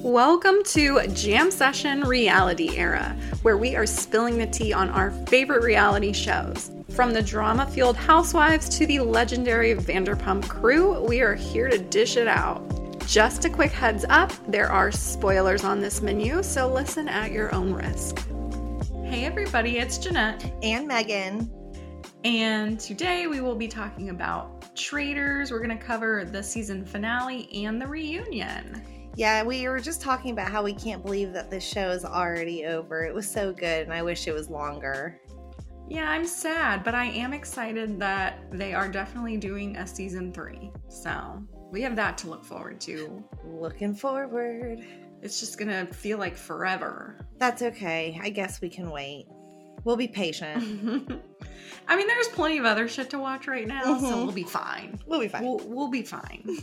Welcome to Jam Session Reality Era, where we are spilling the tea on our favorite reality shows. From the drama-fueled Housewives to the legendary Vanderpump crew, we are here to dish it out. Just a quick heads up, there are spoilers on this menu, so listen at your own risk. Hey everybody, it's Jeanette. And Megan. And today we will be talking about Traitors. We're going to cover the season finale and the reunion. Yeah, we were just talking about how we can't believe that this show is already over. It was so good, and I wish it was longer. Yeah, I'm sad, but I am excited that they are definitely doing a season 3. So we have that to look forward to. Looking forward. It's just going to feel like forever. That's okay. I guess we can wait. We'll be patient. I mean, there's plenty of other shit to watch right now, so we'll be fine. We'll be fine. We'll be fine.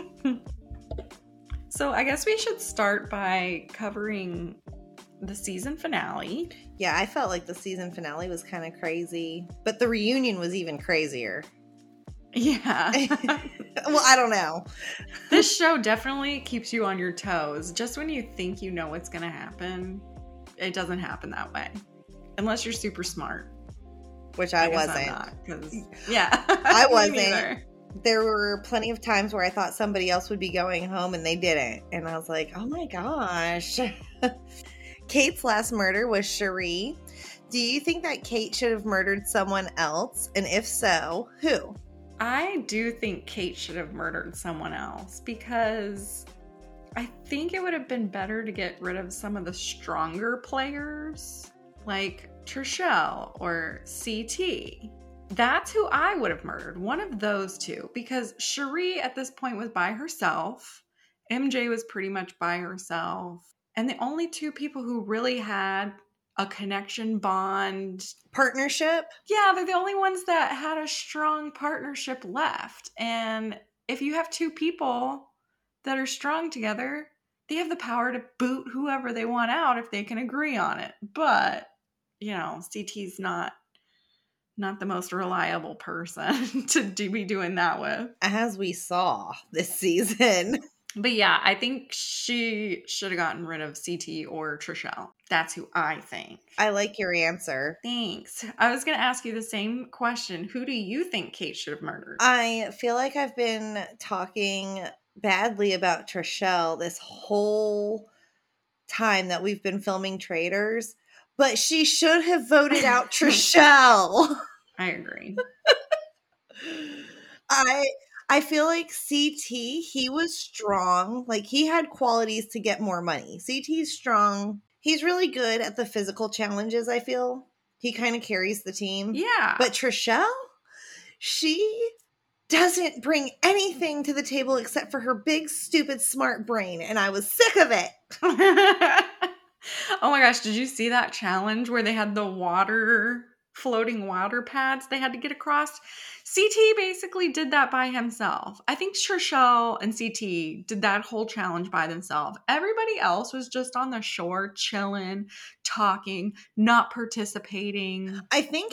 So I guess we should start by covering the season finale. Yeah, I felt like the season finale was kind of crazy, but the reunion was even crazier. Yeah. Well, I don't know. This show definitely keeps you on your toes. Just when you think you know what's going to happen, it doesn't happen that way. Unless you're super smart. Which I wasn't. I'm not, 'cause, yeah. I wasn't. Neither. There were plenty of times where I thought somebody else would be going home and they didn't. And I was like, oh my gosh. Kate's last murder was Sheree. Do you think that Kate should have murdered someone else? And if so, who? I do think Kate should have murdered someone else because I think it would have been better to get rid of some of the stronger players like Trishelle or CT. That's who I would have murdered. One of those two. Because Sheree at this point was by herself. MJ was pretty much by herself. And the only two people who really had a connection bond. Partnership? Yeah, they're the only ones that had a strong partnership left. And if you have two people that are strong together, they have the power to boot whoever they want out if they can agree on it. But, you know, CT's not the most reliable person to be doing that with. As we saw this season. But yeah, I think she should have gotten rid of CT or Trishelle. That's who I think. I like your answer. Thanks. I was going to ask you the same question. Who do you think Kate should have murdered? I feel like I've been talking badly about Trishelle this whole time that we've been filming Traitors. But she should have voted out Trishelle. I agree. I feel like CT, he was strong. Like, he had qualities to get more money. CT's strong. He's really good at the physical challenges, I feel. He kind of carries the team. Yeah. But Trishelle, she doesn't bring anything to the table except for her big, stupid, smart brain. And I was sick of it. Oh my gosh, did you see that challenge where they had the floating water pads they had to get across? CT basically did that by himself. I think Trishelle and CT did that whole challenge by themselves. Everybody else was just on the shore, chilling, talking, not participating. I think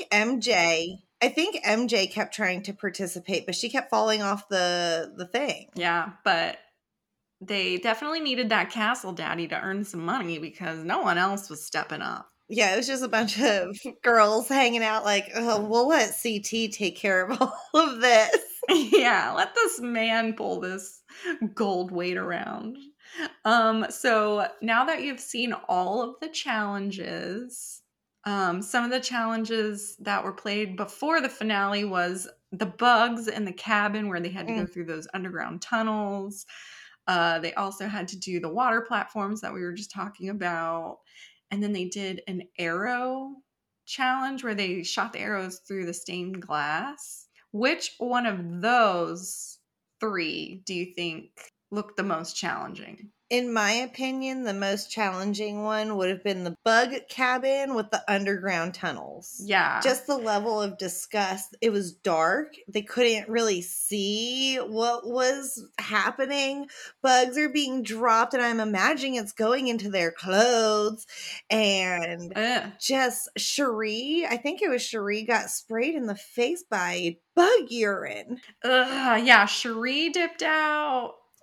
MJ kept trying to participate, but she kept falling off the thing. Yeah, but they definitely needed that castle daddy to earn some money because no one else was stepping up. Yeah, it was just a bunch of girls hanging out like, oh, we'll let CT take care of all of this. Yeah, let this man pull this gold weight around. So now that you've seen all of the challenges, some of the challenges that were played before the finale was the bugs in the cabin where they had to go through those underground tunnels. They also had to do the water platforms that we were just talking about. And then they did an arrow challenge where they shot the arrows through the stained glass. Which one of those 3 do you think looked the most challenging? In my opinion, the most challenging one would have been the bug cabin with the underground tunnels. Yeah. Just the level of disgust. It was dark. They couldn't really see what was happening. Bugs are being dropped, and I'm imagining it's going into their clothes. And just Sheree, I think it was Sheree, got sprayed in the face by bug urine. Yeah, Sheree dipped out.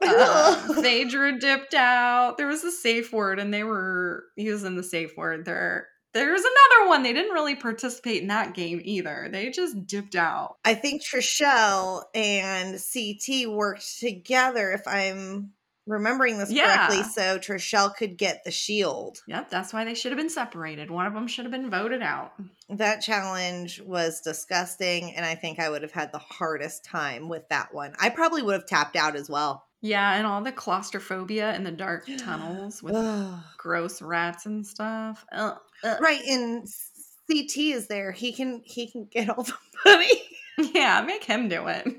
Phaedra dipped out. There was a safe word, and they were using the safe word there. There's another one. They didn't really participate in that game either. They just dipped out. I think Trishelle and CT worked together, if I'm remembering this correctly, Yeah. so Trishelle could get the shield. Yep, that's why they should have been separated. One of them should have been voted out. That challenge was disgusting, and I think I would have had the hardest time with that one. I probably would have tapped out as well. Yeah, and all the claustrophobia in the dark tunnels with gross rats and stuff. Right, and CT is there. He can get all the money. Yeah, make him do it.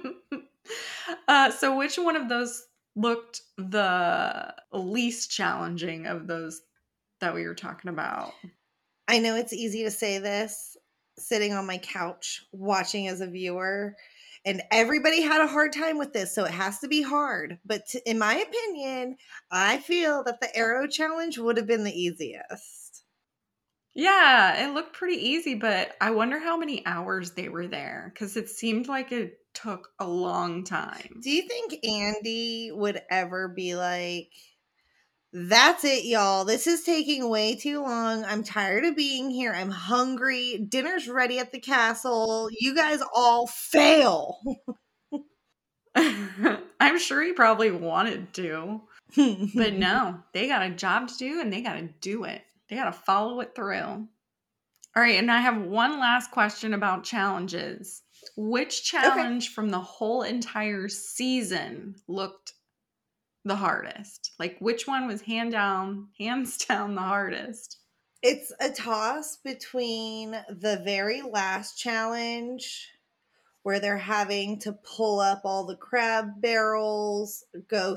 So which one of those looked the least challenging of those that we were talking about? I know it's easy to say this sitting on my couch watching as a viewer, and everybody had a hard time with this, so it has to be hard. But in my opinion, I feel that the arrow challenge would have been the easiest. Yeah, it looked pretty easy, but I wonder how many hours they were there because it seemed like it took a long time. Do you think Andy would ever be like, that's it, y'all. This is taking way too long. I'm tired of being here. I'm hungry. Dinner's ready at the castle. You guys all fail. I'm sure he probably wanted to, but no, they got a job to do and they got to do it. They got to follow it through. All right, and I have one last question about challenges. Which challenge from the whole entire season looked the hardest? Like, which one was hands down the hardest? It's a toss between the very last challenge where they're having to pull up all the crab barrels, go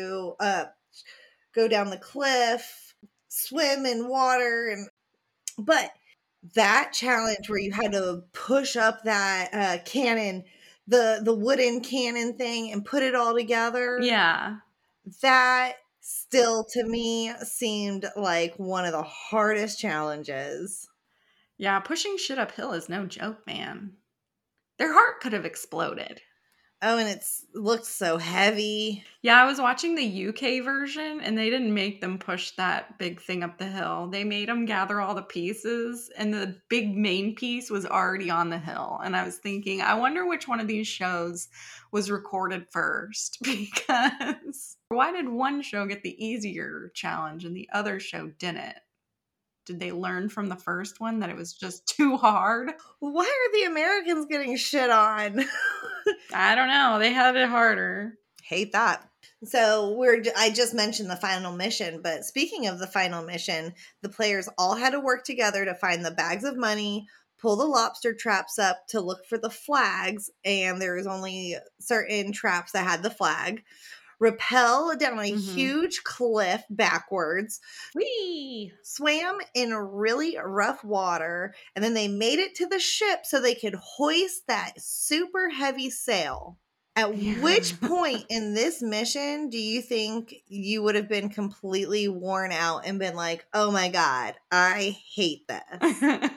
down the cliff, swim in water, but that challenge where you had to push up that cannon, the wooden cannon thing, and put it all together. Yeah. That still to me seemed like one of the hardest challenges. Yeah, pushing shit uphill is no joke, man. Their heart could have exploded. Oh, and it looked so heavy. Yeah, I was watching the UK version and they didn't make them push that big thing up the hill. They made them gather all the pieces and the big main piece was already on the hill. And I was thinking, I wonder which one of these shows was recorded first because why did one show get the easier challenge and the other show didn't? Did they learn from the first one that it was just too hard? Why are the Americans getting shit on? I don't know. They had it harder. Hate that. So I just mentioned the final mission, but speaking of the final mission, the players all had to work together to find the bags of money, pull the lobster traps up to look for the flags, and there was only certain traps that had the flag. Rappel down a huge cliff backwards. Whee! Swam in really rough water, and then they made it to the ship so they could hoist that super heavy sail. At which point in this mission do you think you would have been completely worn out and been like, oh my God, I hate this?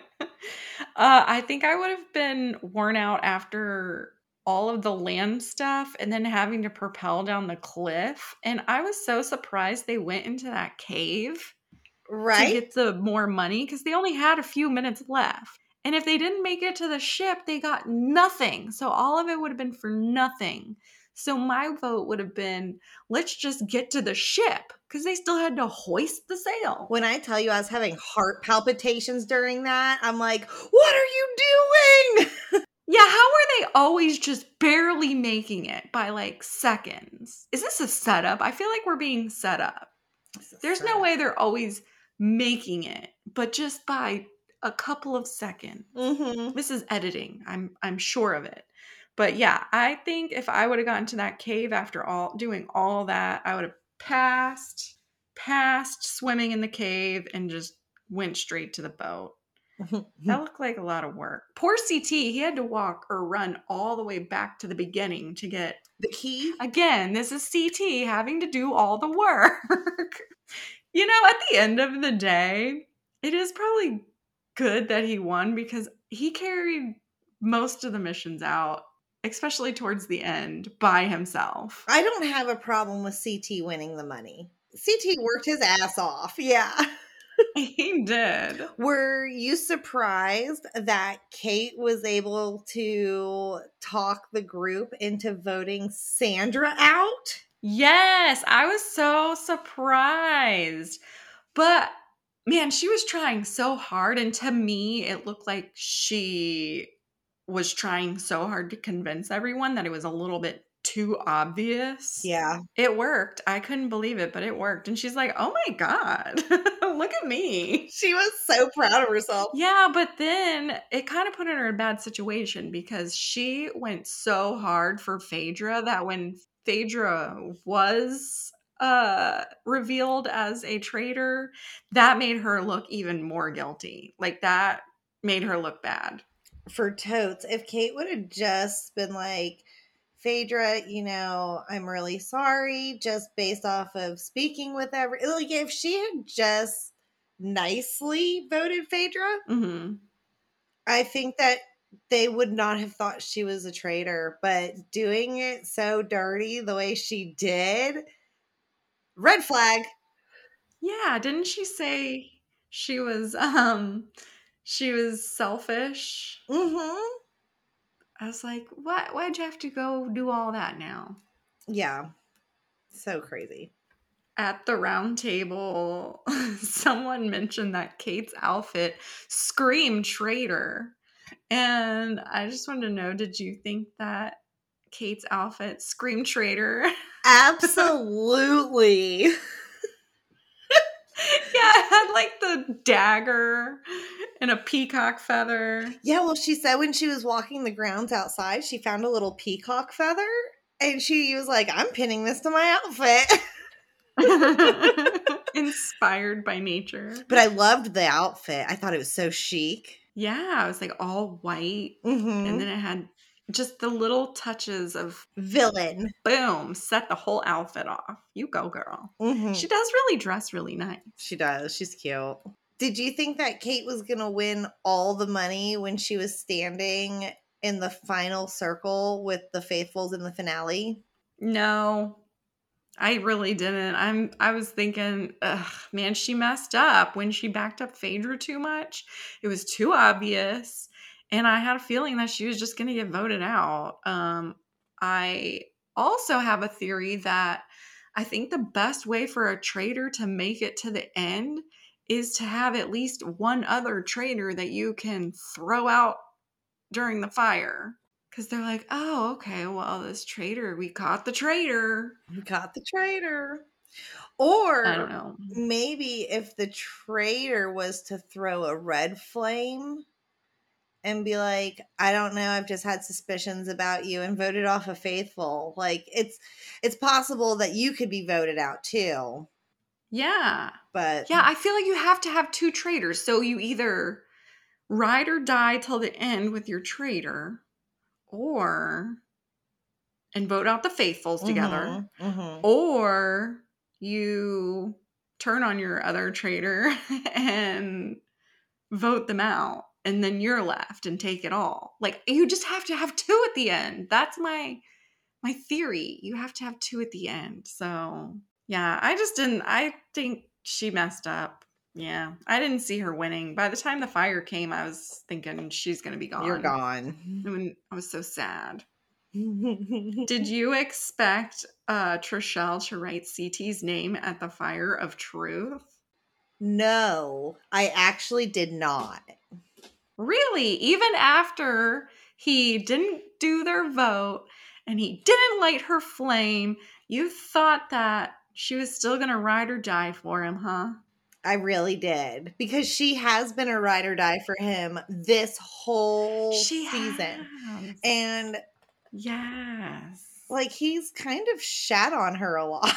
I think I would have been worn out after all of the land stuff and then having to propel down the cliff. And I was so surprised they went into that cave to get the more money because they only had a few minutes left. And if they didn't make it to the ship, they got nothing. So all of it would have been for nothing. So my vote would have been, let's just get to the ship because they still had to hoist the sail. When I tell you I was having heart palpitations during that, I'm like, what are you doing? Yeah, how are they always just barely making it by like seconds? Is this a setup? I feel like we're being set up. There's no way they're always making it, but just by a couple of seconds. This is editing. I'm sure of it. But yeah, I think if I would have gotten to that cave after doing all that, I would have passed swimming in the cave and just went straight to the boat. That looked like a lot of work. Poor CT, he had to walk or run all the way back to the beginning to get the key. Again, this is CT having to do all the work. You know, at the end of the day, it is probably good that he won because he carried most of the missions out especially towards the end, by himself. I don't have a problem with CT winning the money. CT worked his ass off. Yeah. He did. Were you surprised that Kate was able to talk the group into voting Sandra out? Yes, I was so surprised. But man, she was trying so hard. And to me, it looked like she was trying so hard to convince everyone that it was a little bit too obvious. Yeah. It worked. I couldn't believe it, but it worked. And she's like, oh my God, look at me. She was so proud of herself. Yeah, but then it kind of put her in a bad situation because she went so hard for Phaedra that when Phaedra was revealed as a traitor, that made her look even more guilty. Like that made her look bad. For totes, if Kate would have just been like, Phaedra, I'm really sorry, just based off of speaking with like if she had just nicely voted Phaedra, Mm-hmm. I think that they would not have thought she was a traitor, but doing it so dirty the way she did, red flag. Yeah, didn't she say she was selfish? Mm-hmm. I was like, what? Why'd you have to go do all that now? Yeah. So crazy. At the round table, someone mentioned that Kate's outfit screamed traitor. And I just wanted to know, did you think that Kate's outfit screamed traitor? Absolutely. Yeah, it had like the dagger and a peacock feather. Yeah, well, she said when she was walking the grounds outside, she found a little peacock feather and she was like, I'm pinning this to my outfit. Inspired by nature. But I loved the outfit. I thought it was so chic. Yeah, it was like all white. Mm-hmm. And then it had just the little touches of Villain. boom, set the whole outfit off. You go, girl. Mm-hmm. She does really dress really nice. She does. She's cute. Did you think that Kate was going to win all the money when she was standing in the final circle with the faithfuls in the finale? No, I really didn't. I was thinking, ugh, man, she messed up when she backed up Phaedra too much. It was too obvious. And I had a feeling that she was just going to get voted out. I also have a theory that I think the best way for a traitor to make it to the end is to have at least one other traitor that you can throw out during the fire. Because they're like, oh, okay, well, this traitor, we caught the traitor. We caught the traitor. I don't Or know. maybe if the traitor was to throw a red flame and be like, I don't know, I've just had suspicions about you and voted off a faithful. Like it's possible that you could be voted out too. Yeah. But Yeah, I feel like you have to have two traitors. So you either ride or die till the end with your traitor, or and vote out the faithfuls together, or you turn on your other traitor and vote them out, and then you're left and take it all. Like you just have to have two at the end. That's my theory. You have to have two at the end. So yeah, I think she messed up. Yeah, I didn't see her winning. By the time the fire came, I was thinking she's gonna be gone. You're gone. I was so sad. Did you expect Trishelle to write CT's name at the fire of truth? No, I actually did not. Really? Even after he didn't do their vote and he didn't light her flame, you thought that she was still going to ride or die for him, huh? I really did. Because she has been a ride or die for him this whole season. Has. And yes. like he's kind of shat on her a lot.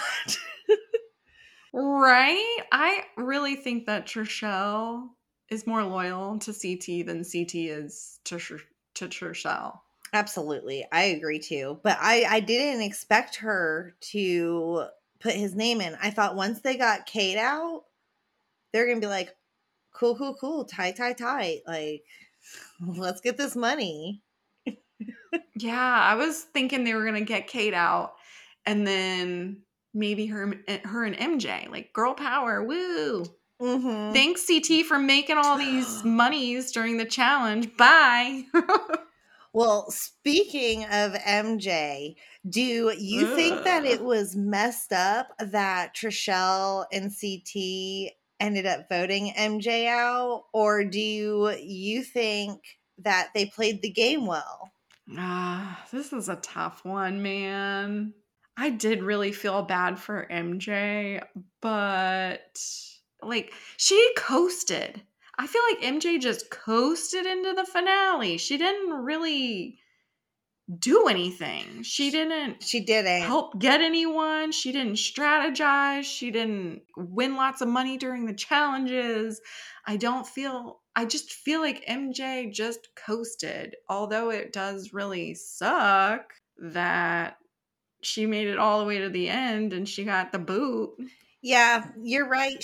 Right? I really think that Trishelle is more loyal to CT than CT is to Trishelle. Absolutely. I agree too. But I didn't expect her to put his name in. I thought once they got Kate out, they're going to be like, cool, tight. Like, let's get this money. Yeah, I was thinking they were gonna get Kate out, and then maybe her and MJ, like girl power, woo! Mm-hmm. Thanks CT for making all these monies during the challenge. Bye. Well, speaking of MJ, do you think that it was messed up that Trishelle and CT ended up voting MJ out, or do you think that they played the game well? This is a tough one, man. I did really feel bad for MJ, but like she coasted. I feel like MJ just coasted into the finale. She didn't really do anything. She didn't She didn't. help get anyone. She didn't strategize. She didn't win lots of money during the challenges. I just feel like MJ just coasted. Although it does really suck that she made it all the way to the end and she got the boot. Yeah, you're right.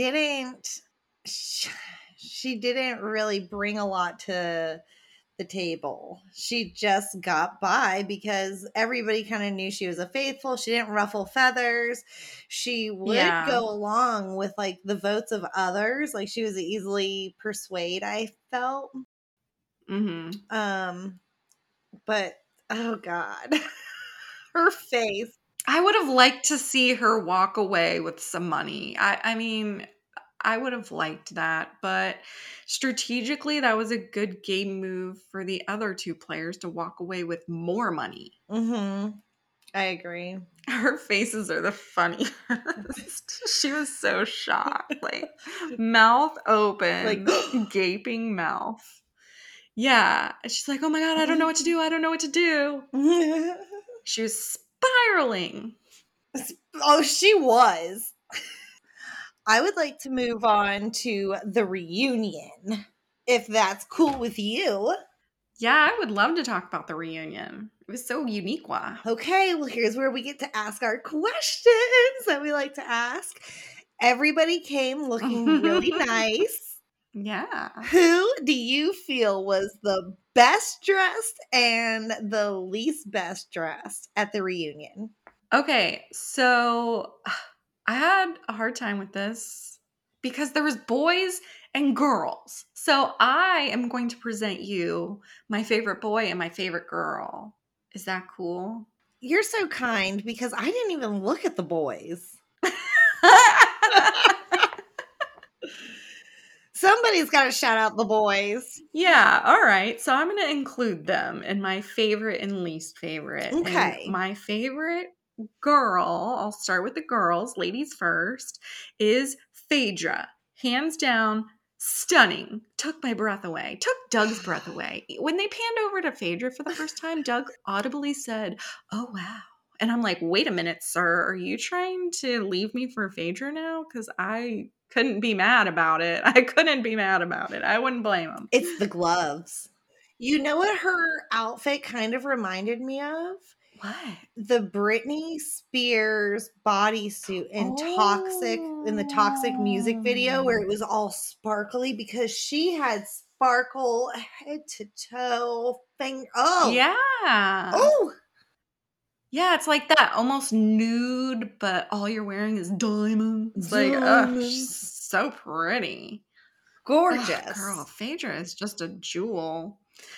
She didn't really bring a lot to the table. She just got by because everybody kind of knew she was a faithful. She didn't ruffle feathers. She would Yeah. go along with like the votes of others. Like she was easily persuade, I felt. Mm-hmm. But oh god. Her face. I would have liked to see her walk away with some money. I mean, I would have liked that, but strategically, that was a good game move for the other two players to walk away with more money. Mm-hmm. I agree. Her faces are the funniest. She was so shocked, like mouth Like open, gaping mouth. Yeah, she's like, "Oh my god, I don't know what to do. I don't know what to do." She was spiraling. oh, she was. I would like to move on to the reunion, if that's cool with you. Yeah, I would love to talk about the reunion. It was so unique. Why? Okay, well, here's where we get to ask our questions that we like to ask. Everybody came looking really nice. Yeah. Who do you feel was the best dressed and the least best dressed at the reunion? Okay, so I had a hard time with this because there was boys and girls. So I am going to present you my favorite boy and my favorite girl. Is that cool? You're so kind because I didn't even look at the boys. Somebody's got to shout out the boys. Yeah, all right. So I'm going to include them in my favorite and least favorite. And Okay. my favorite girl, I'll start with the girls, ladies first, is Phaedra. Hands down, stunning. Took my breath away. Took Doug's breath away. When they panned over to Phaedra for the first time, Doug audibly said, "Oh, wow." And I'm like, "Wait a minute, sir. Are you trying to leave me for Phaedra now? Because I couldn't be mad about it. I couldn't be mad about it. I wouldn't blame him." It's the gloves. You know what her outfit kind of reminded me of? What? The Britney Spears bodysuit in the Toxic music video where it was all sparkly because she had sparkle head to toe thing. Yeah. Oh, Yeah, it's like that almost nude, but all you're wearing is diamonds. Like, she's diamonds. so pretty. Girl, Gorgeous. Phaedra is just a jewel.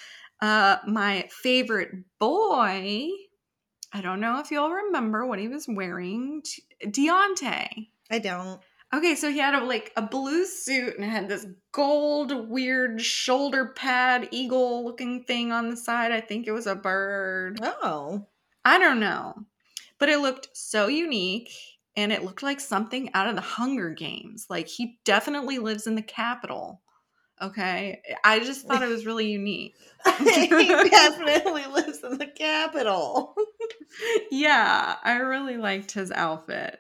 My favorite boy, I don't know if you'll remember what he was wearing. Deontay. I don't. Okay, so he had a blue suit and had this gold weird shoulder pad eagle looking thing on the side. I think it was a bird. Oh. I don't know. But it looked so unique and it looked like something out of the Hunger Games. Like he definitely lives in the capital. Okay? I just thought it was really unique. He definitely lives in the capital. Yeah, I really liked his outfit.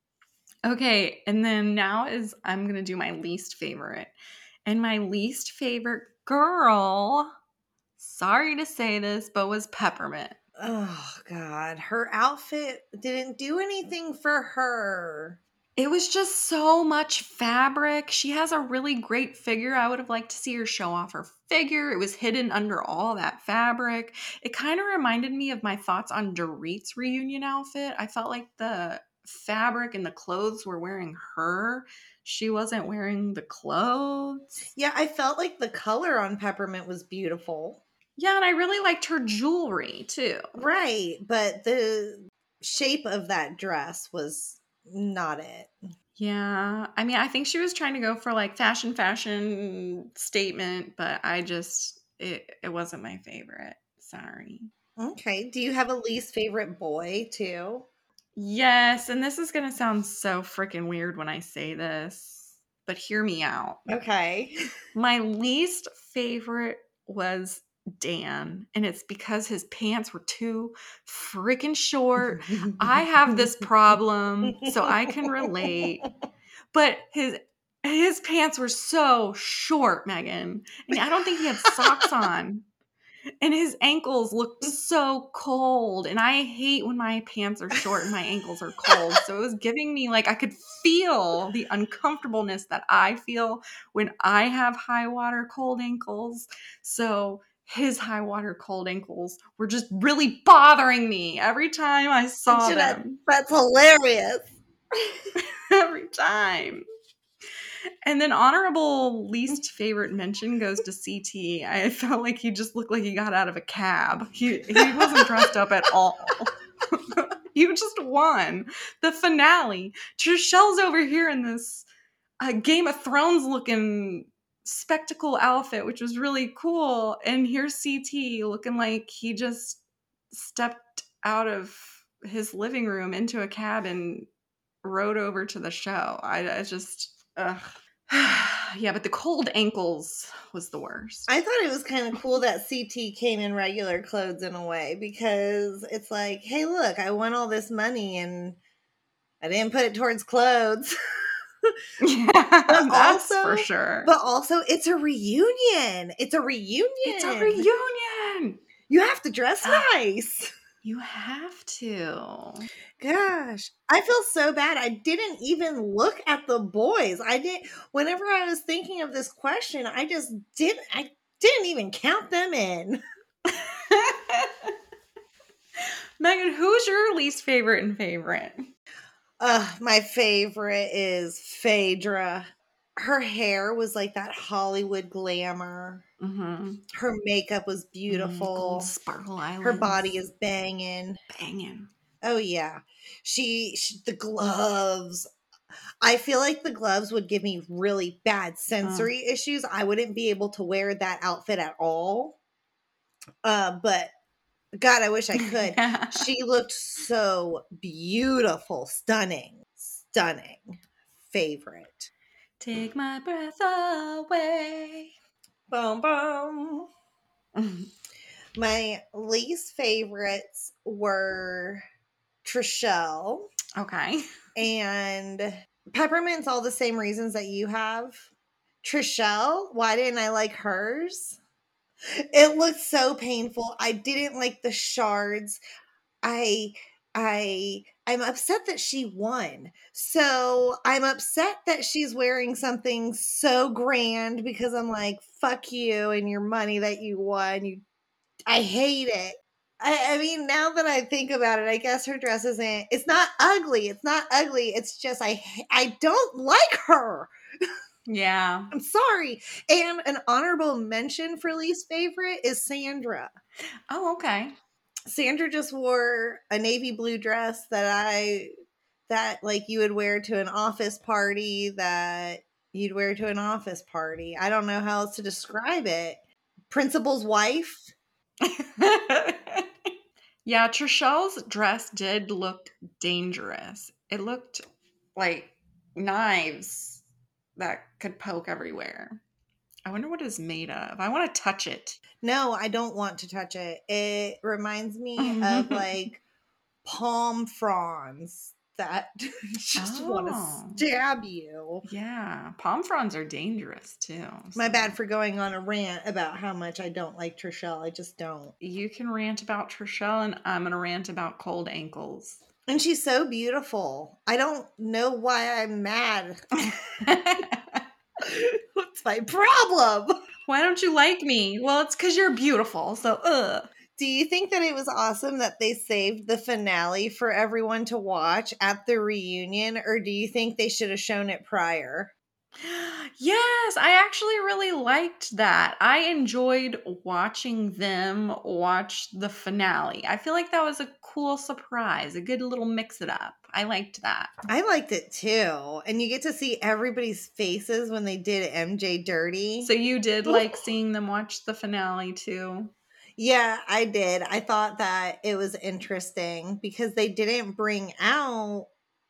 Okay, and then I'm going to do my least favorite. And my least favorite girl, sorry to say this, but was Peppermint. Oh God, her outfit didn't do anything for her. It was just so much fabric. She has a really great figure. I would have liked to see her show off her figure. It was hidden under all that fabric. It kind of reminded me of my thoughts on Dorit's reunion outfit. I felt like the fabric and the clothes were wearing her. She wasn't wearing the clothes. Yeah, I felt like the color on Peppermint was beautiful. Yeah, and I really liked her jewelry too. Right, but the shape of that dress was not it. Yeah. I mean, I think she was trying to go for like fashion statement, but it wasn't my favorite. Sorry. Okay. Do you have a least favorite boy too? Yes, and this is going to sound so freaking weird when I say this, but hear me out. Okay. My least favorite was Dan, and it's because his pants were too freaking short. I have this problem, so I can relate. But his pants were so short, Megan. And I don't think he had socks on. And his ankles looked so cold. And I hate when my pants are short and my ankles are cold. So it was giving me like I could feel the uncomfortableness that I feel when I have high water cold ankles. So his high water cold ankles were just really bothering me every time I saw them. That's hilarious. Every time. And then honorable least favorite mention goes to CT. I felt like he just looked like he got out of a cab. He wasn't dressed up at all. You just won the finale. Trishelle's over here in this Game of Thrones looking spectacle outfit, which was really cool. And here's CT looking like he just stepped out of his living room into a cab and rode over to the show. I just, ugh. Yeah, but the cold ankles was the worst. I thought it was kind of cool that CT came in regular clothes in a way, because it's like, hey, look, I won all this money and I didn't put it towards clothes. Yeah, But that's also, for sure. But also, it's a reunion. It's a reunion. It's a reunion. You have to dress nice. You have to. Gosh, I feel so bad. I didn't even look at the boys. Whenever I was thinking of this question, I didn't even count them in. Megan, who's your least favorite and favorite? My favorite is Phaedra. Her hair was like that Hollywood glamour. Mm-hmm. Her makeup was beautiful. Gold sparkle eyelids. Her body is banging. Oh yeah. She the gloves. I feel like the gloves would give me really bad sensory issues. I wouldn't be able to wear that outfit at all. But God, I wish I could. She looked so beautiful, stunning. Favorite. Take my breath away. Boom, boom. My least favorites were Trishelle. Okay. And Peppermint's all the same reasons that you have. Trishelle, why didn't I like hers? It looked so painful. I didn't like the shards. I'm upset that she won. So I'm upset that she's wearing something so grand, because I'm like, fuck you and your money that you won. I hate it. I mean, now that I think about it, I guess her dress it's not ugly. It's not ugly. It's just, I don't like her. Yeah. I'm sorry. And an honorable mention for least favorite is Sandra. Oh, okay. Sandra just wore a navy blue dress that like you would wear to an office party, that you'd wear to an office party. I don't know how else to describe it. Principal's wife. Yeah, Trishelle's dress did look dangerous. It looked like knives that could poke everywhere. I wonder what it's made of. I want to touch it. No, I don't want to touch it. It reminds me of like palm fronds that just want to stab you. Yeah, palm fronds are dangerous too. So. My bad for going on a rant about how much I don't like Trishelle. I just don't. You can rant about Trishelle, and I'm going to rant about cold ankles. And she's so beautiful. I don't know why I'm mad. What's my problem? Why don't you like me? Well, it's because you're beautiful. So, ugh. Do you think that it was awesome that they saved the finale for everyone to watch at the reunion, or do you think they should have shown it prior? Yes, I actually really liked that. I enjoyed watching them watch the finale. I feel like that was a cool surprise, a good little mix it up. I liked that. I liked it too. And you get to see everybody's faces when they did MJ dirty. So you did like seeing them watch the finale too? Yeah, I did. I thought that it was interesting because they didn't bring out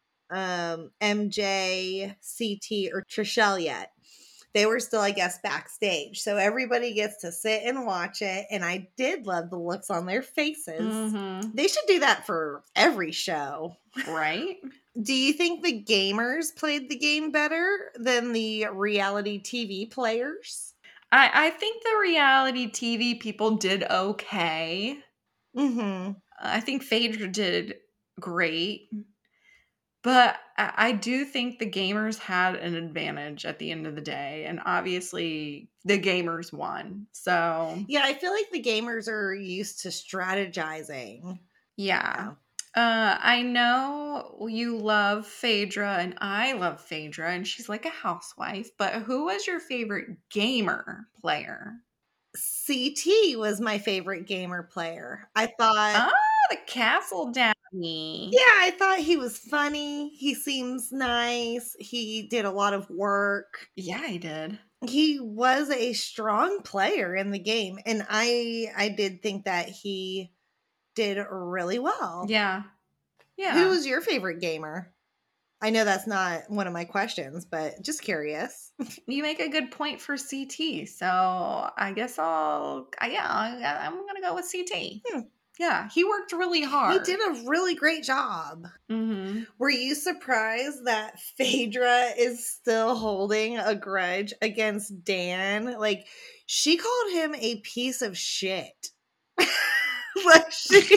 MJ, CT, or Trishelle yet. They were still, I guess, backstage. So everybody gets to sit and watch it. And I did love the looks on their faces. Mm-hmm. They should do that for every show. Right? Do you think the gamers played the game better than the reality TV players? I think the reality TV people did okay. Mm-hmm. I think Phaedra did great. But I do think the gamers had an advantage at the end of the day, and obviously the gamers won. So, Yeah, I feel like the gamers are used to strategizing. yeah. Yeah. I know you love Phaedra, and I love Phaedra, and she's like a housewife. But who was your favorite gamer player? CT was my favorite gamer player. I thought, Ah, the Castle Daddy. yeah, I thought he was funny. He seems nice. He did a lot of work. Yeah, he did. He was a strong player in the game, and I did think that he did really well. Yeah. Who Yeah. was your favorite gamer? I know that's not one of my questions, but just curious. You make a good point for CT. So I guess I'm going to go with CT. Hmm. Yeah, he worked really He hard. did a really great job. Mm-hmm. Were you surprised that Phaedra is still holding a grudge against Dan? Like, she called him a piece of shit. Like,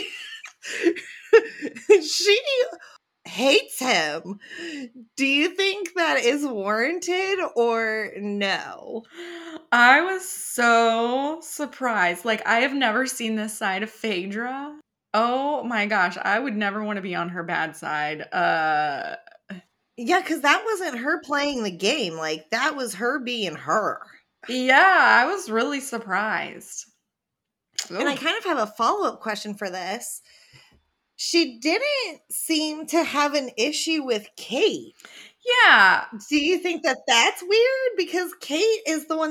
she hates him. Do you think that is warranted or no? I was so surprised. Like, I have never seen this side of Phaedra. Oh my gosh, I would never want to be on her bad side. Yeah, because that wasn't her playing the game. Like, that was her being her. Yeah, I was really surprised. And I Ooh. kind of have a follow up question for this. She didn't seem to have an issue with Kate. Yeah. Do you think that that's weird? Because Kate's the one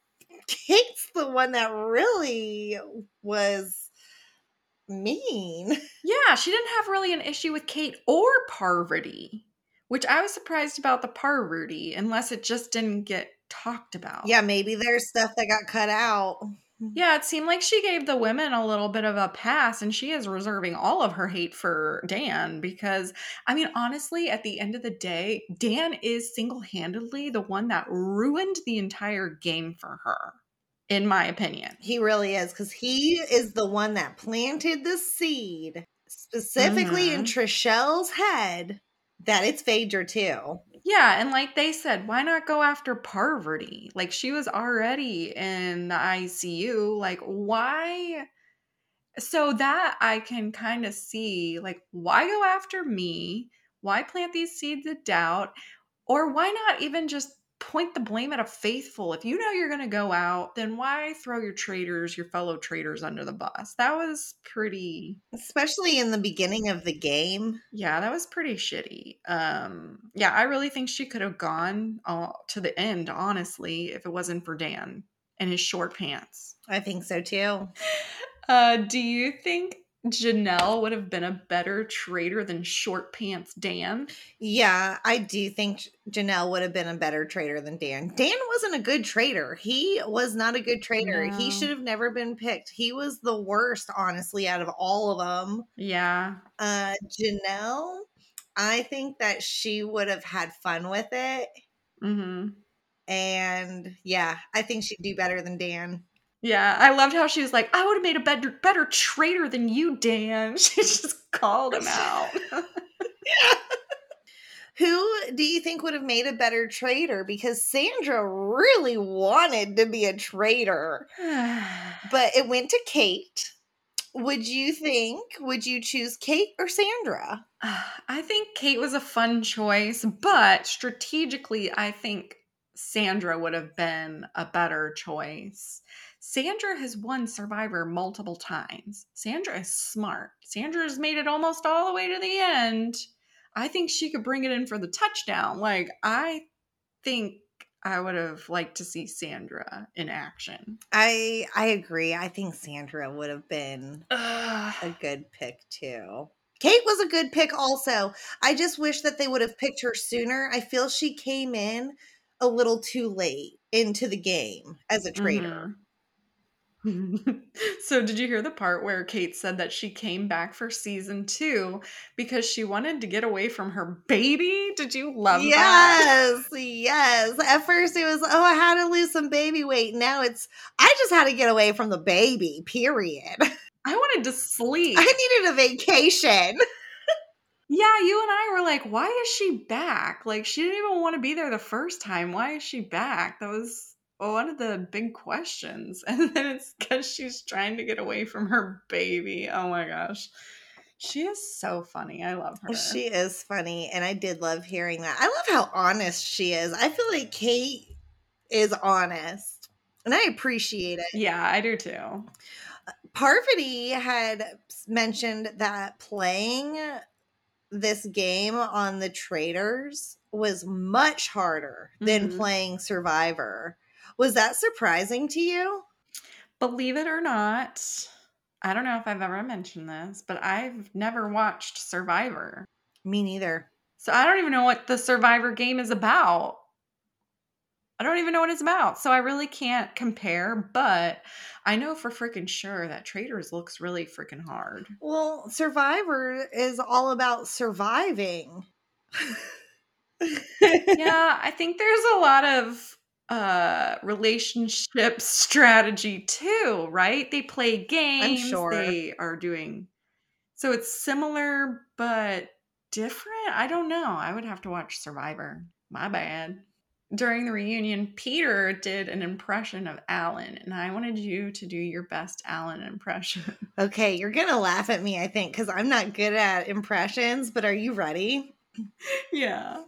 that really was mean. Yeah, she didn't have really an issue with Kate or Parvati, which I was surprised about the Parvati, unless it just didn't get talked about. Yeah, maybe there's stuff that got cut out. Yeah, it seemed like she gave the women a little bit of a pass, and she is reserving all of her hate for Dan because, I mean, honestly, at the end of the day, Dan is single handedly the one that ruined the entire game for her, in my opinion. He really is, because he is the one that planted the seed, specifically in Trishelle's head, that it's Phaedra too. Yeah, and like they said, why not go after Parvati? Like she was already in the ICU. Like, why? So that I can kind of see, like, why go after me? Why plant these seeds of doubt? Or why not even just point the blame at a faithful? If you know you're going to go out, then why throw your fellow traitors under the bus? That was pretty, Especially in the beginning of the game. yeah, that was pretty shitty. Yeah, I really think she could have gone to the end, honestly, if it wasn't for Dan and his short pants. I think so too. Do you think Janelle would have been a better traitor than Short Pants Dan? Yeah, I do think Janelle would have been a better trader than Dan. Dan wasn't a good trader. He was not a good trader. He No. should have never been picked. He was the worst, honestly, out of all of them. Yeah. Janelle, I think that she would have had fun with it. Mm-hmm. And yeah, I think she'd do better than Dan. Yeah, I loved how she was like, "I would have made a better traitor than you, Dan." She just called him out. Who do you think would have made a better traitor? Because Sandra really wanted to be a traitor, but it went to Kate. Would you choose Kate or Sandra? I think Kate was a fun choice, but strategically, I think Sandra would have been a better choice. Sandra has won Survivor multiple times. Sandra is smart. Sandra has made it almost all the way to the end. I think she could bring it in for the touchdown. Like, I think I would have liked to see Sandra in action. I agree. I think Sandra would have been Ugh. a good pick too. Kate was a good pick also. I just wish that they would have picked her sooner. I feel she came in a little too late into the game as a traitor. So did you hear the part where Kate said that she came back for season 2 because she wanted to get away from her baby? Did you love that? Yes. At first it was, oh, I had to lose some baby weight. Now it's, I just had to get away from the baby, period. I wanted to sleep. I needed a vacation. Yeah, you and I were like, why is she back? Like, she didn't even want to be there the first time. Why is she back? That was one of the big questions. And then it's because she's trying to get away from her baby. Oh my gosh. She is so funny. I love her. She is funny, and I did love hearing that. I love how honest she is. I feel like Kate is honest, and I appreciate it. Yeah, I do too. Parvati had mentioned that playing this game on the Traitors was much harder than playing Survivor. Was that surprising to you? Believe it or not, I don't know if I've ever mentioned this, but I've never watched Survivor. Me neither. So I don't even know what the Survivor game is about. I don't even know what it's about. So I really can't compare, but I know for freaking sure that Traitors looks really freaking hard. Well, Survivor is all about surviving. Yeah, I think there's a lot of relationship strategy too, right? They play games, I'm sure. they are doing, so it's similar but different. I don't know. I would have to watch Survivor. My bad. During the reunion, Peter did an impression of Alan, and I wanted you to do your best Alan impression. Okay, you're gonna laugh at me, I think, because I'm not good at impressions, but are you ready? Yeah.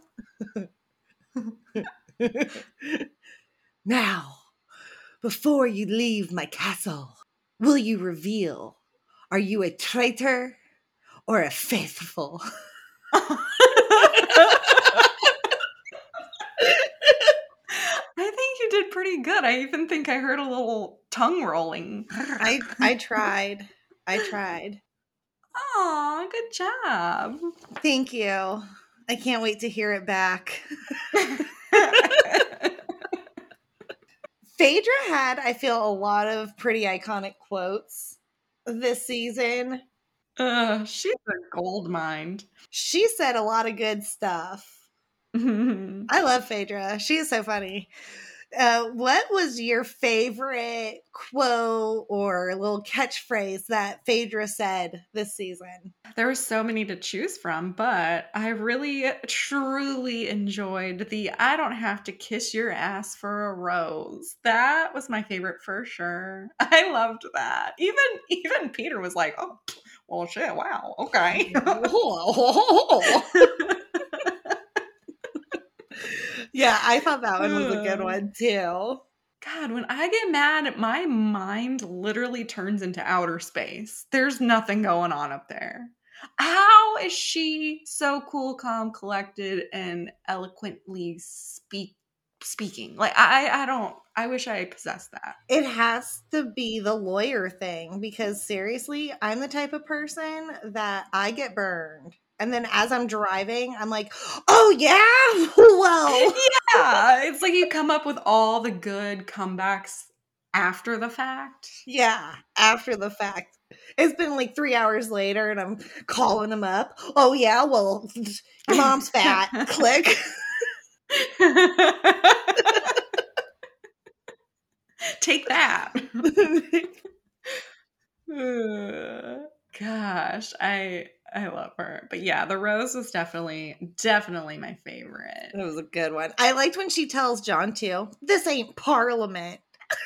Now, before you leave my castle, will you reveal, are you a traitor or a faithful? I think you did pretty good. I even think I heard a little tongue rolling. I tried. Aw, good job. Thank you. I can't wait to hear it back. Phaedra had, I feel, a lot of pretty iconic quotes this season. She's a gold mine. She said a lot of good stuff. I love Phaedra. She is so funny. What was your favorite quote or little catchphrase that Phaedra said this season? There were so many to choose from, but I really, truly enjoyed the "I don't have to kiss your ass for a rose." That was my favorite for sure. I loved that. Even Peter was like, "Oh, well, shit, wow, okay." Yeah, I thought that one was a good one too. God, when I get mad, my mind literally turns into outer space. There's nothing going on up there. How is she so cool, calm, collected, and eloquently speaking? Like, I wish I possessed that. It has to be the lawyer thing because seriously, I'm the type of person that I get burned. And then as I'm driving, I'm like, oh yeah, well. Yeah, it's like you come up with all the good comebacks after the fact. Yeah, after the fact. It's been like 3 hours later and I'm calling them up. Oh yeah, well, your mom's fat. Click. Take that. Gosh, I love her. But yeah, the rose was definitely my favorite. It was a good one. I liked when she tells John too, this ain't Parliament.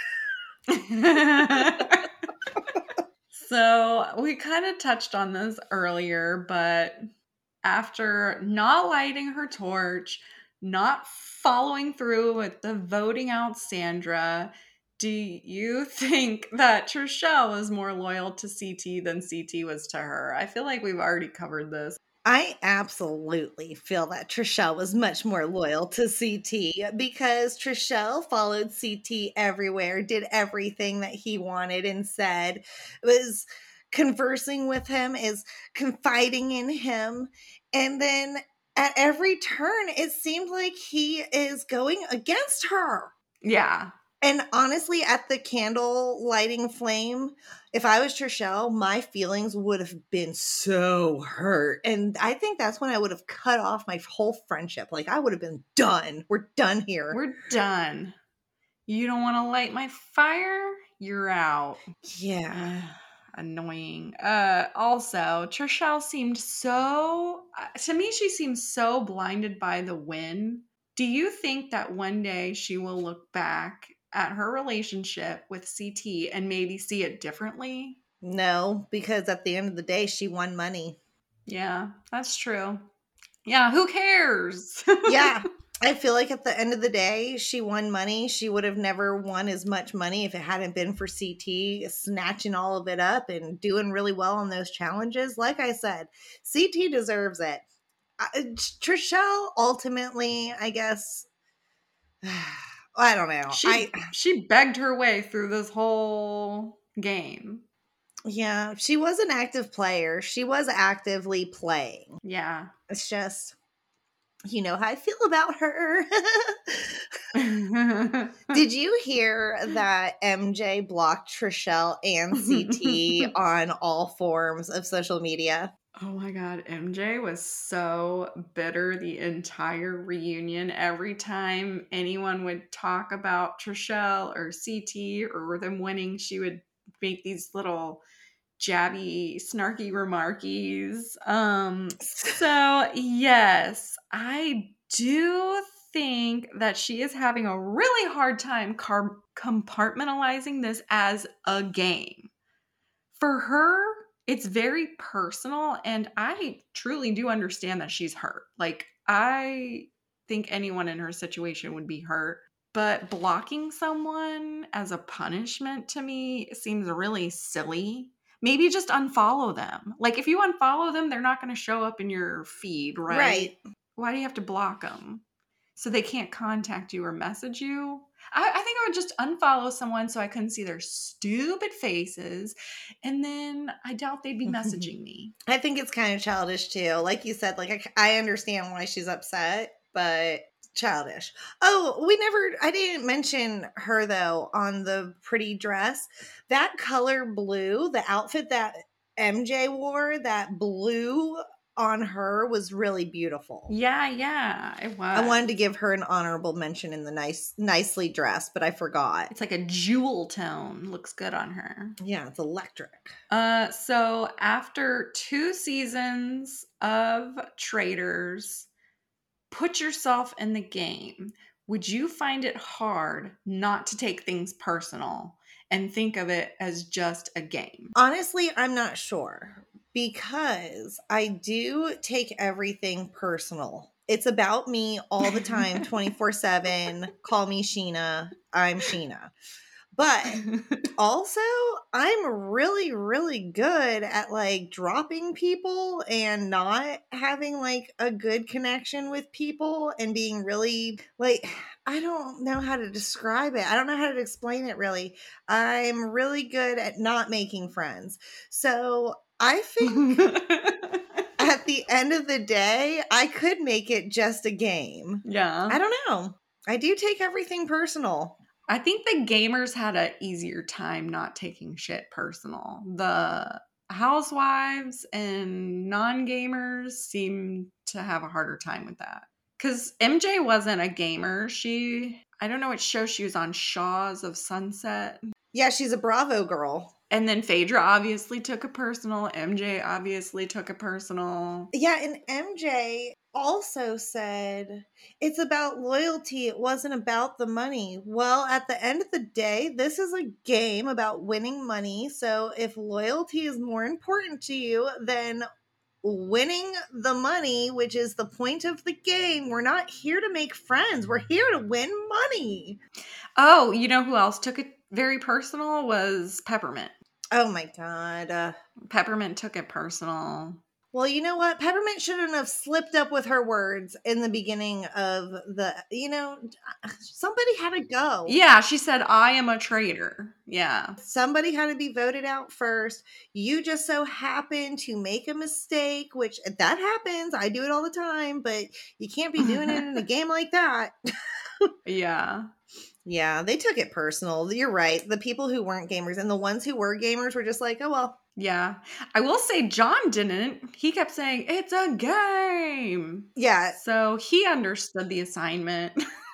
So we kind of touched on this earlier, but after not lighting her torch, not following through with the voting out Sandra, do you think that Trishelle was more loyal to CT than CT was to her? I feel like we've already covered this. I absolutely feel that Trishelle was much more loyal to CT because Trishelle followed CT everywhere, did everything that he wanted and said, was conversing with him, is confiding in him. And then at every turn, it seemed like he is going against her. Yeah. And honestly, at the candle lighting flame, if I was Trishelle, my feelings would have been so hurt. And I think that's when I would have cut off my whole friendship. Like, I would have been done. We're done here. We're done. You don't want to light my fire? You're out. Yeah. Annoying. Also, Trishelle seemed to me, she seems so blinded by the win. Do you think that one day she will look back at her relationship with CT and maybe see it differently? No, because at the end of the day, she won money. Yeah, that's true. Yeah, who cares? Yeah. I feel like at the end of the day, she won money. She would have never won as much money if it hadn't been for CT snatching all of it up and doing really well on those challenges. Like I said, CT deserves it. Trishelle ultimately, I guess, I don't know. She begged her way through this whole game. Yeah, she was an active player. She was actively playing. Yeah. It's just, you know how I feel about her. Did you hear that MJ blocked Trishelle and CT on all forms of social media? Oh my God, MJ was so bitter the entire reunion. Every time anyone would talk about Trishelle or CT or them winning, she would make these little jabby, snarky remarkies. So yes, I do think that she is having a really hard time compartmentalizing this as a game. For her, it's very personal, and I truly do understand that she's hurt. Like, I think anyone in her situation would be hurt, but blocking someone as a punishment to me seems really silly. Maybe just unfollow them. Like, if you unfollow them, they're not going to show up in your feed, right? Right. Why do you have to block them? So they can't contact you or message you? I think I would just unfollow someone so I couldn't see their stupid faces, and then I doubt they'd be messaging me. I think it's kind of childish too. Like you said, like I understand why she's upset, but childish. Oh, I didn't mention her though on the pretty dress. That color blue, the outfit that MJ wore, that blue on her was really beautiful. Yeah, it was. I wanted to give her an honorable mention in the nicely dressed, but I forgot. It's like a jewel tone. Looks good on her. Yeah, it's electric. So after 2 seasons of Traitors, put yourself in the game. Would you find it hard not to take things personal and think of it as just a game? Honestly, I'm not sure because I do take everything personal. It's about me all the time, 24/7. Call me Sheena. I'm Sheena. But also, I'm really, really good at like dropping people and not having like a good connection with people and being really like, I don't know how to describe it. I don't know how to explain it really. I'm really good at not making friends. So I think at the end of the day, I could make it just a game. Yeah. I don't know. I do take everything personal. I think the gamers had an easier time not taking shit personal. The housewives and non-gamers seem to have a harder time with that. Because MJ wasn't a gamer. I don't know what show she was on, Shaws of Sunset. Yeah, she's a Bravo girl. And then Phaedra obviously took it personal. MJ obviously took it personal. Yeah, and MJ also said it's about loyalty. It wasn't about the money. Well, at the end of the day, this is a game about winning money. So if loyalty is more important to you than winning the money, which is the point of the game, we're not here to make friends. We're here to win money. Oh, you know who else took it very personal was Peppermint. Oh my God. Peppermint took it personal. Well, you know what? Peppermint shouldn't have slipped up with her words in the beginning of somebody had to go. Yeah, she said, I am a traitor. Yeah. Somebody had to be voted out first. You just so happened to make a mistake, which that happens. I do it all the time, but you can't be doing it in a game like that. Yeah. Yeah, they took it personal. You're right. The people who weren't gamers and the ones who were gamers were just like, oh, well. Yeah. I will say John didn't. He kept saying, it's a game. Yeah. So he understood the assignment.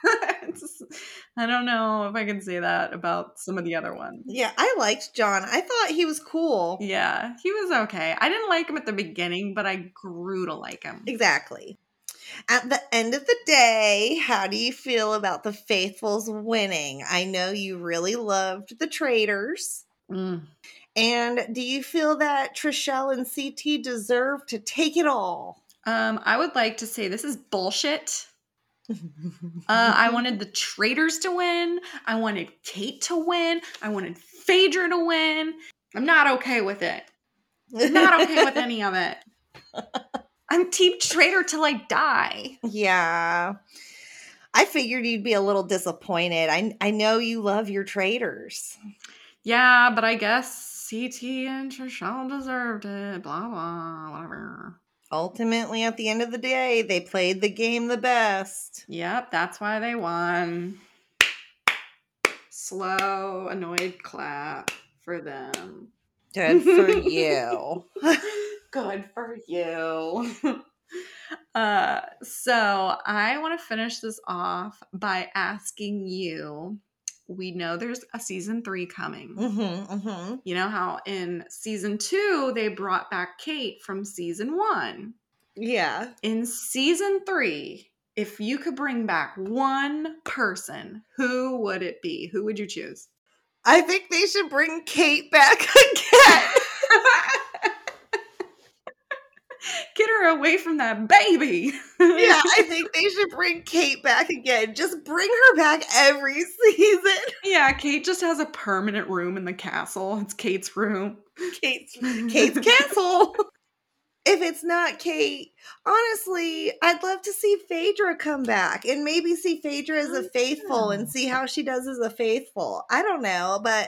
I don't know if I can say that about some of the other ones. Yeah, I liked John. I thought he was cool. Yeah, he was okay. I didn't like him at the beginning, but I grew to like him. Exactly. At the end of the day, how do you feel about the Faithfuls winning? I know you really loved the Traitors. And do you feel that Trishelle and CT deserve to take it all? I would like to say this is bullshit. I wanted the Traitors to win. I wanted Kate to win. I wanted Phaedra to win. I'm not okay with it. I'm not okay with any of it. I'm Team Traitor till I die. Yeah. I figured you'd be a little disappointed. I know you love your Traitors. Yeah, but I guess CT and Trishelle deserved it. Blah, blah, whatever. Ultimately, at the end of the day, they played the game the best. Yep, that's why they won. Slow, annoyed clap for them. Good for you. Good for you. So I want to finish this off by asking you, we know there's a season 3 coming. You know how in season 2, they brought back Kate from season 1. Yeah. In season 3, if you could bring back one person, who would it be? Who would you choose? I think they should bring Kate back again. Get her away from that baby. Yeah, I think they should bring Kate back again. Just bring her back every season. Yeah, Kate just has a permanent room in the castle. It's Kate's room. Kate's castle. If it's not Kate, honestly, I'd love to see Phaedra come back and maybe see Phaedra as a faithful and see how she does as a faithful. I don't know, but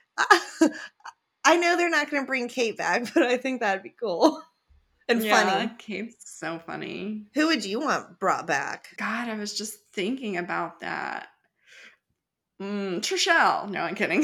I know they're not going to bring Kate back, but I think that'd be cool and funny. Kate's so funny. Who would you want brought back? God, I was just thinking about that. Trishelle. No, I'm kidding.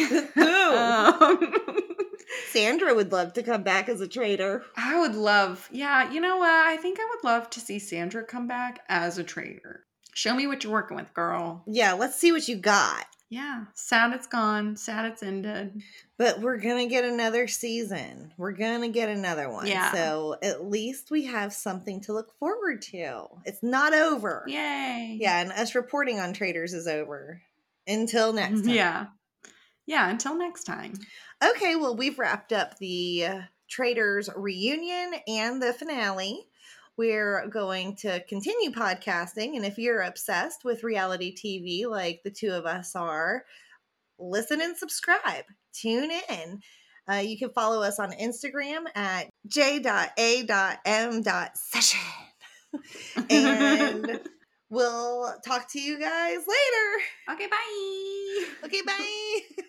Sandra would love to come back as a traitor. I would love, yeah, you know what? I think I would love to see Sandra come back as a traitor. Show me what you're working with, girl. Yeah, let's see what you got. Yeah, sad it's gone. Sad it's ended. But we're going to get another season. We're going to get another one. Yeah. So at least we have something to look forward to. It's not over. Yay. Yeah, and us reporting on Traitors is over. Until next time. Yeah. Yeah, until next time. Okay, well, we've wrapped up the Traitors reunion and the finale. We're going to continue podcasting, and if you're obsessed with reality TV like the two of us are, listen and subscribe. Tune in. You can follow us on Instagram at j.a.m.session. And we'll talk to you guys later. Okay, bye. Okay, bye.